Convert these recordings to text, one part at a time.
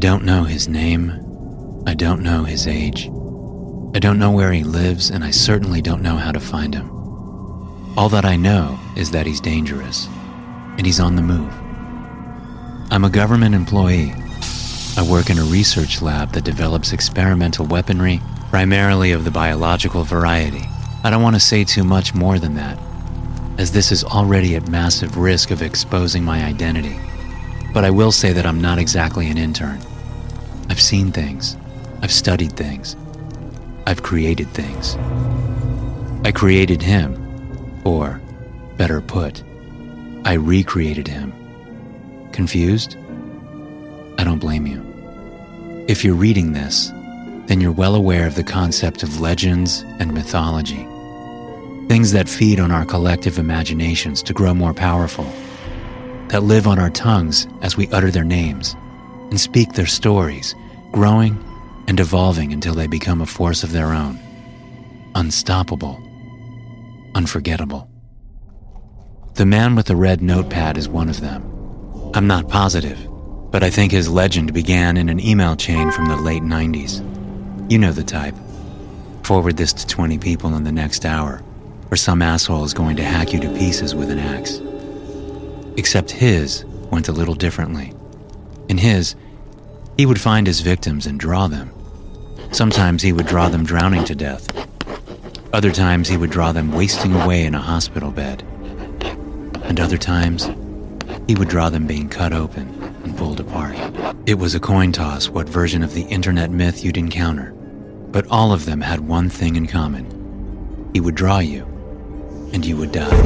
don't know his name. I don't know his age. I don't know where he lives, and I certainly don't know how to find him. All that I know is that he's dangerous, and he's on the move. I'm a government employee. I work in a research lab that develops experimental weaponry, primarily of the biological variety. I don't want to say too much more than that, as this is already at massive risk of exposing my identity. But I will say that I'm not exactly an intern. I've seen things. I've studied things. I've created things. I created him, or, better put, I recreated him. Confused? I don't blame you. If you're reading this, then you're well aware of the concept of legends and mythology. Things that feed on our collective imaginations to grow more powerful, that live on our tongues as we utter their names and speak their stories, growing and evolving until they become a force of their own. Unstoppable. Unforgettable. The man with the red notepad is one of them. I'm not positive, but I think his legend began in an email chain from the late 90s. You know the type. Forward this to 20 people in the next hour, or some asshole is going to hack you to pieces with an axe. Except his went a little differently. In his, he would find his victims and draw them. Sometimes he would draw them drowning to death. Other times he would draw them wasting away in a hospital bed. And other times, he would draw them being cut open and pulled apart. It was a coin toss what version of the internet myth you'd encounter, but all of them had one thing in common. He would draw you, and you would die.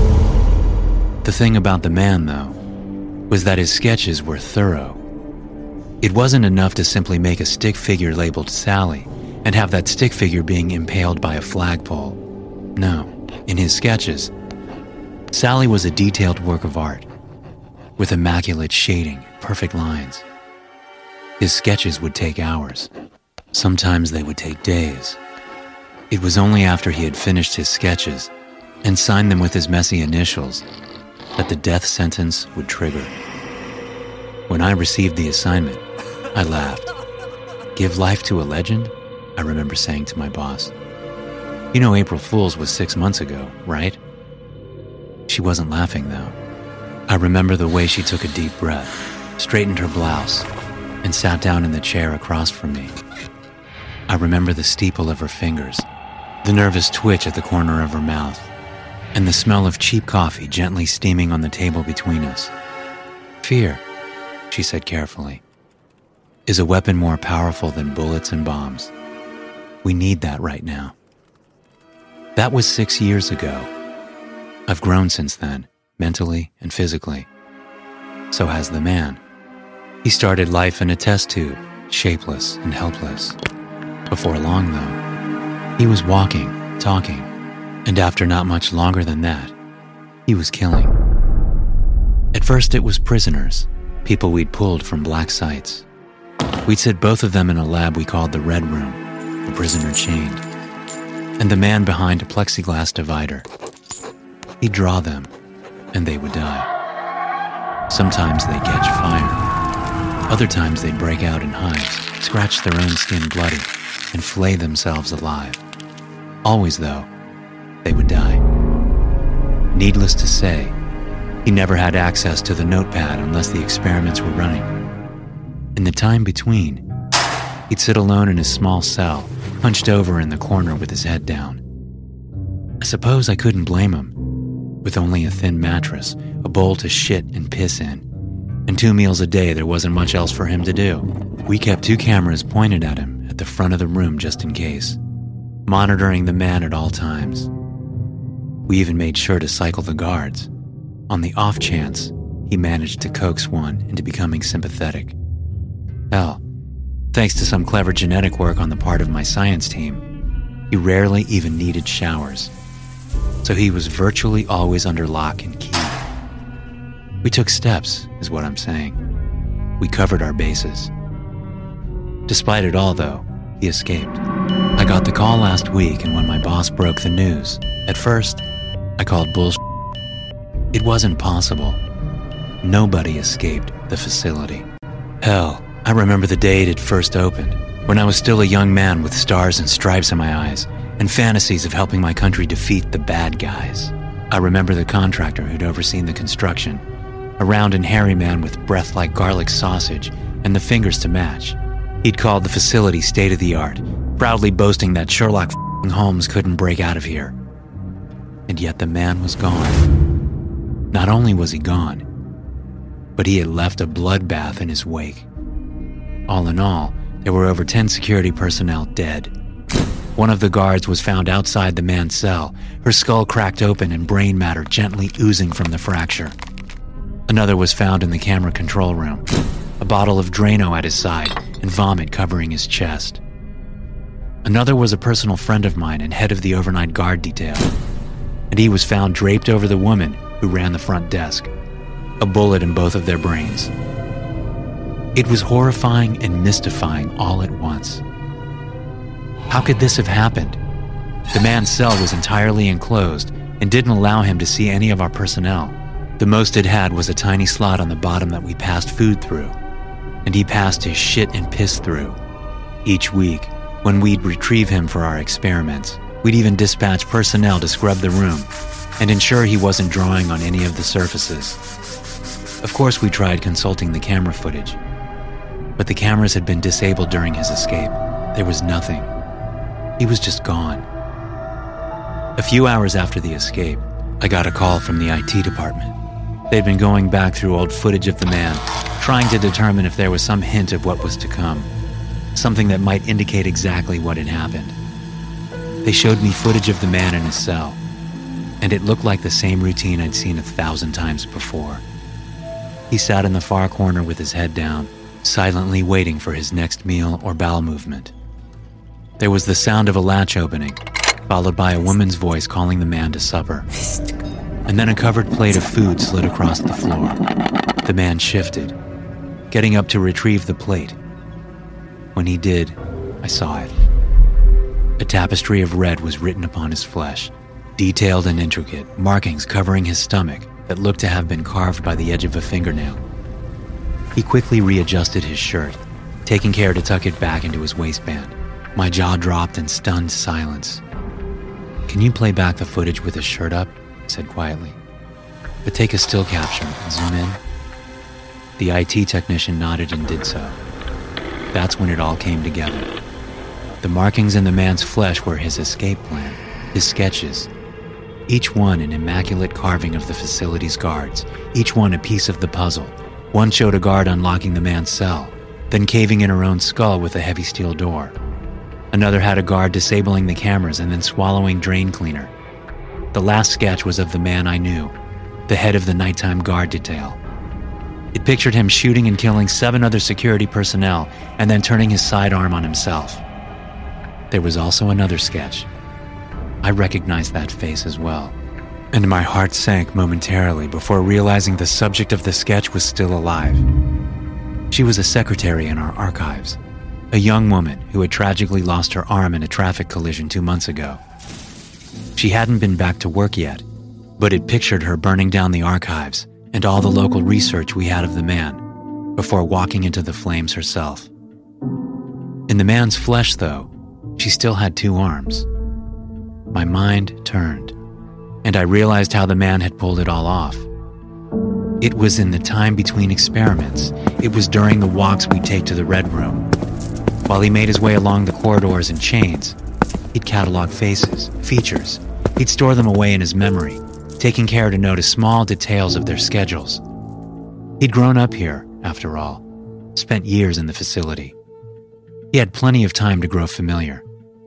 The thing about the man, though, was that his sketches were thorough. It wasn't enough to simply make a stick figure labeled Sally and have that stick figure being impaled by a flagpole. No, in his sketches, Sally was a detailed work of art, with immaculate shading and perfect lines. His sketches would take hours. Sometimes they would take days. It was only after he had finished his sketches and signed them with his messy initials that the death sentence would trigger. When I received the assignment, I laughed. Give life to a legend? I remember saying to my boss. You know April Fool's was 6 months ago, right? She wasn't laughing, though. I remember the way she took a deep breath, straightened her blouse, and sat down in the chair across from me. I remember the steeple of her fingers, the nervous twitch at the corner of her mouth, and the smell of cheap coffee gently steaming on the table between us. Fear, she said carefully, is a weapon more powerful than bullets and bombs. We need that right now. That was 6 years ago. I've grown since then, mentally and physically. So has the man. He started life in a test tube, shapeless and helpless. Before long, though, he was walking, talking, and after not much longer than that, he was killing. At first it was prisoners, people we'd pulled from black sites. We'd sit both of them in a lab we called the Red Room, a prisoner chained, and the man behind a plexiglass divider. He'd draw them, and they would die. Sometimes they'd catch fire. Other times they'd break out in hives, scratch their own skin bloody, and flay themselves alive. Always, though, they would die. Needless to say, he never had access to the notepad unless the experiments were running. In the time between, he'd sit alone in his small cell, hunched over in the corner with his head down. I suppose I couldn't blame him. With only a thin mattress, a bowl to shit and piss in, and 2 meals a day, there wasn't much else for him to do. We kept 2 cameras pointed at him at the front of the room just in case, monitoring the man at all times. We even made sure to cycle the guards, on the off chance he managed to coax one into becoming sympathetic. Hell, thanks to some clever genetic work on the part of my science team, he rarely even needed showers. So he was virtually always under lock and key. We took steps, is what I'm saying. We covered our bases. Despite it all, though, he escaped. I got the call last week, and when my boss broke the news, at first, I called bullshit. It wasn't possible. Nobody escaped the facility. Hell, I remember the day it had first opened, when I was still a young man with stars and stripes in my eyes and fantasies of helping my country defeat the bad guys. I remember the contractor who'd overseen the construction, a round and hairy man with breath like garlic sausage and the fingers to match. He'd called the facility state-of-the-art, proudly boasting that Sherlock Holmes couldn't break out of here. And yet the man was gone. Not only was he gone, but he had left a bloodbath in his wake. All in all, there were over 10 security personnel dead. One of the guards was found outside the man's cell, her skull cracked open and brain matter gently oozing from the fracture. Another was found in the camera control room, a bottle of Drano at his side and vomit covering his chest. Another was a personal friend of mine and head of the overnight guard detail, and he was found draped over the woman who ran the front desk, a bullet in both of their brains. It was horrifying and mystifying all at once. How could this have happened? The man's cell was entirely enclosed and didn't allow him to see any of our personnel. The most it had was a tiny slot on the bottom that we passed food through, and he passed his shit and piss through. Each week, when we'd retrieve him for our experiments, we'd even dispatch personnel to scrub the room and ensure he wasn't drawing on any of the surfaces. Of course, we tried consulting the camera footage, but the cameras had been disabled during his escape. There was nothing. He was just gone. A few hours after the escape, I got a call from the IT department. They'd been going back through old footage of the man, trying to determine if there was some hint of what was to come, something that might indicate exactly what had happened. They showed me footage of the man in his cell, and it looked like the same routine I'd seen 1,000 times before. He sat in the far corner with his head down, silently waiting for his next meal or bowel movement. There was the sound of a latch opening, followed by a woman's voice calling the man to supper. And then a covered plate of food slid across the floor. The man shifted, getting up to retrieve the plate. When he did, I saw it. A tapestry of red was written upon his flesh, detailed and intricate, markings covering his stomach that looked to have been carved by the edge of a fingernail. He quickly readjusted his shirt, taking care to tuck it back into his waistband. My jaw dropped in stunned silence. "Can you play back the footage with his shirt up?" I said quietly. "But take a still capture and zoom in." The IT technician nodded and did so. That's when it all came together. The markings in the man's flesh were his escape plan, his sketches, each one an immaculate carving of the facility's guards, each one a piece of the puzzle. One showed a guard unlocking the man's cell, then caving in her own skull with a heavy steel door. Another had a guard disabling the cameras and then swallowing drain cleaner. The last sketch was of the man I knew, the head of the nighttime guard detail. It pictured him shooting and killing 7 other security personnel and then turning his sidearm on himself. There was also another sketch. I recognized that face as well, and my heart sank momentarily before realizing the subject of the sketch was still alive. She was a secretary in our archives, a young woman who had tragically lost her arm in a traffic collision 2 months ago. She hadn't been back to work yet, but it pictured her burning down the archives and all the local research we had of the man before walking into the flames herself. In the man's flesh, though, she still had 2 arms. My mind turned, and I realized how the man had pulled it all off. It was in the time between experiments. It was during the walks we'd take to the Red Room. While he made his way along the corridors in chains, he'd catalog faces, features. He'd store them away in his memory, taking care to notice small details of their schedules. He'd grown up here, after all, spent years in the facility. He had plenty of time to grow familiar.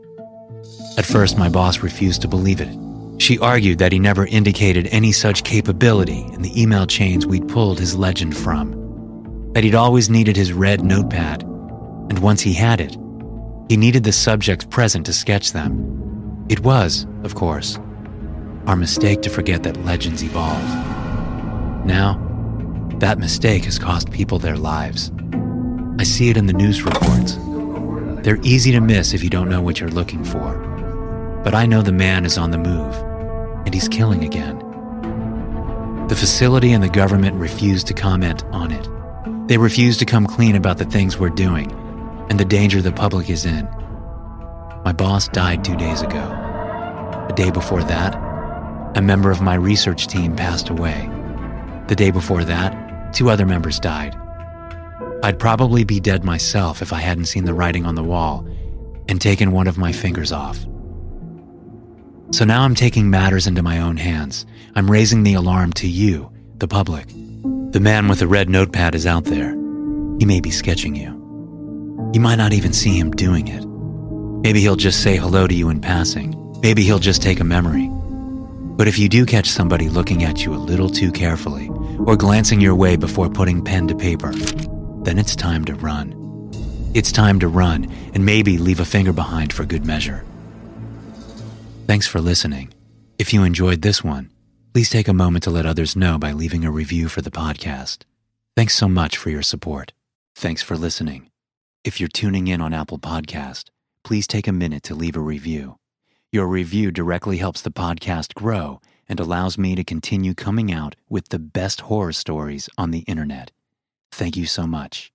At first, my boss refused to believe it. She argued that he never indicated any such capability in the email chains we'd pulled his legend from, that he'd always needed his red notepad, and once he had it, he needed the subjects present to sketch them. It was, of course, our mistake to forget that legends evolve. Now, that mistake has cost people their lives. I see it in the news reports. They're easy to miss if you don't know what you're looking for. But I know the man is on the move, and he's killing again. The facility and the government refuse to comment on it. They refuse to come clean about the things we're doing and the danger the public is in. My boss died 2 days ago. The day before that, a member of my research team passed away. The day before that, 2 other members died. I'd probably be dead myself if I hadn't seen the writing on the wall and taken one of my fingers off. So now I'm taking matters into my own hands. I'm raising the alarm to you, the public. The man with the red notepad is out there. He may be sketching you. You might not even see him doing it. Maybe he'll just say hello to you in passing. Maybe he'll just take a memory. But if you do catch somebody looking at you a little too carefully or glancing your way before putting pen to paper, then it's time to run. It's time to run and maybe leave a finger behind for good measure. Thanks for listening. If you enjoyed this one, please take a moment to let others know by leaving a review for the podcast. Thanks so much for your support. Thanks for listening. If you're tuning in on Apple Podcast, please take a minute to leave a review. Your review directly helps the podcast grow and allows me to continue coming out with the best horror stories on the internet. Thank you so much.